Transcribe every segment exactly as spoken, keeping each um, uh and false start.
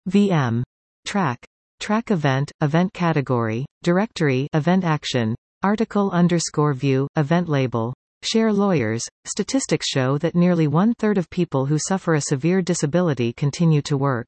V M. Track. Track event, event category, directory, event action, article underscore view, event label. Share lawyers. Statistics show that nearly one-third of people who suffer a severe disability continue to work.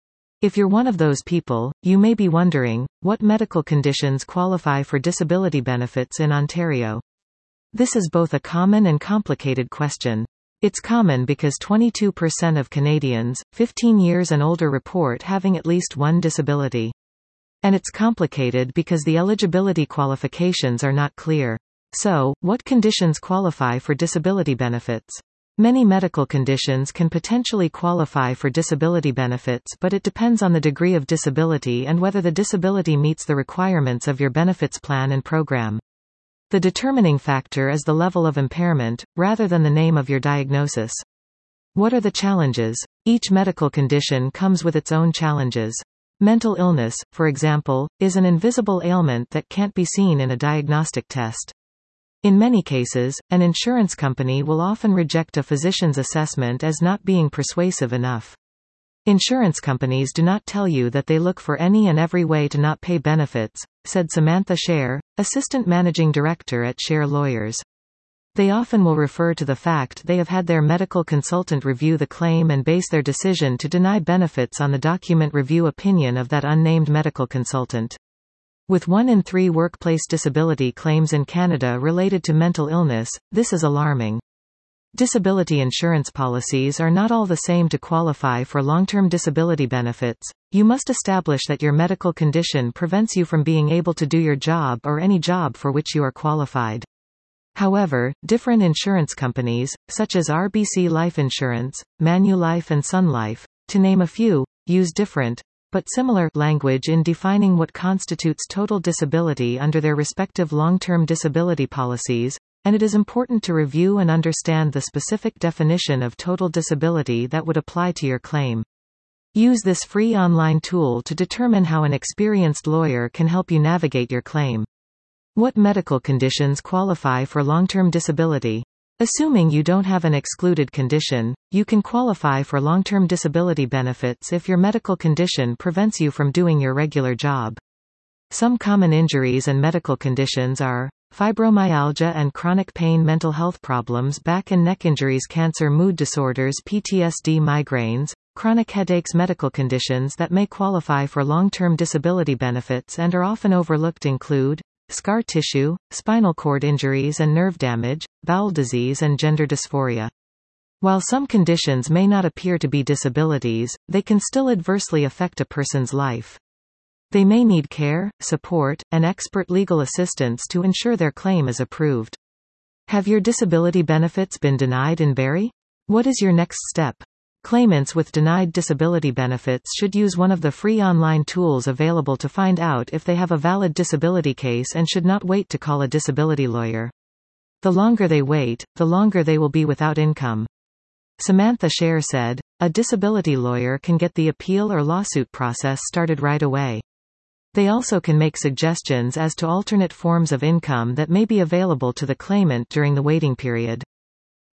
If you're one of those people, you may be wondering, what medical conditions qualify for disability benefits in Ontario? This is both a common and complicated question. It's common because twenty-two percent of Canadians, fifteen years and older report having at least one disability. And it's complicated because the eligibility qualifications are not clear. So, what conditions qualify for disability benefits? Many medical conditions can potentially qualify for disability benefits, but it depends on the degree of disability and whether the disability meets the requirements of your benefits plan and program. The determining factor is the level of impairment, rather than the name of your diagnosis. What are the challenges? Each medical condition comes with its own challenges. Mental illness, for example, is an invisible ailment that can't be seen in a diagnostic test. In many cases, an insurance company will often reject a physician's assessment as not being persuasive enough. Insurance companies do not tell you that they look for any and every way to not pay benefits, said Samantha Scher, Assistant Managing Director at Scher Lawyers. They often will refer to the fact they have had their medical consultant review the claim and base their decision to deny benefits on the document review opinion of that unnamed medical consultant. With one in three workplace disability claims in Canada related to mental illness, this is alarming. Disability insurance policies are not all the same to qualify for long-term disability benefits. You must establish that your medical condition prevents you from being able to do your job or any job for which you are qualified. However, different insurance companies, such as R B C Life Insurance, Manulife and Sun Life, to name a few, use different, but similar, language in defining what constitutes total disability under their respective long-term disability policies, and it is important to review and understand the specific definition of total disability that would apply to your claim. Use this free online tool to determine how an experienced lawyer can help you navigate your claim. What medical conditions qualify for long-term disability? Assuming you don't have an excluded condition, you can qualify for long-term disability benefits if your medical condition prevents you from doing your regular job. Some common injuries and medical conditions are fibromyalgia and chronic pain, mental health problems, back and neck injuries, cancer, mood disorders, P T S D, migraines, chronic headaches. Medical conditions that may qualify for long-term disability benefits and are often overlooked include scar tissue, spinal cord injuries and nerve damage, bowel disease and gender dysphoria. While some conditions may not appear to be disabilities, they can still adversely affect a person's life. They may need care, support, and expert legal assistance to ensure their claim is approved. Have your disability benefits been denied in Barrie? What is your next step? Claimants with denied disability benefits should use one of the free online tools available to find out if they have a valid disability case and should not wait to call a disability lawyer. The longer they wait, the longer they will be without income. Samantha Scher said, a disability lawyer can get the appeal or lawsuit process started right away. They also can make suggestions as to alternate forms of income that may be available to the claimant during the waiting period.